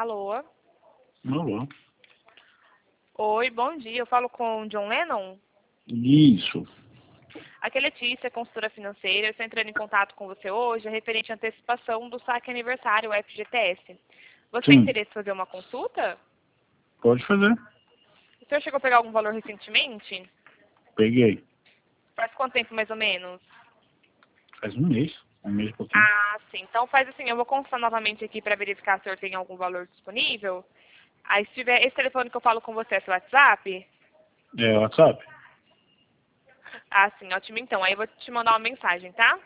Alô? Alô? Oi, bom dia. Eu falo com o John Lennon? Isso. Aqui é Letícia, consultora financeira. Eu estou entrando em contato com você hoje, referente à antecipação do saque aniversário, o FGTS. Você tem Sim. interesse em fazer uma consulta? Pode fazer. O senhor chegou a pegar algum valor recentemente? Peguei. Faz quanto tempo, mais ou menos? Faz um mês. Um mês e pouquinho. Ah, sim. Então faz assim, eu vou consultar novamente aqui para verificar se o senhor tem algum valor disponível. Aí se tiver esse telefone que eu falo com você, é seu WhatsApp? É WhatsApp? Ah, sim, ótimo então. Aí eu vou te mandar uma mensagem, tá?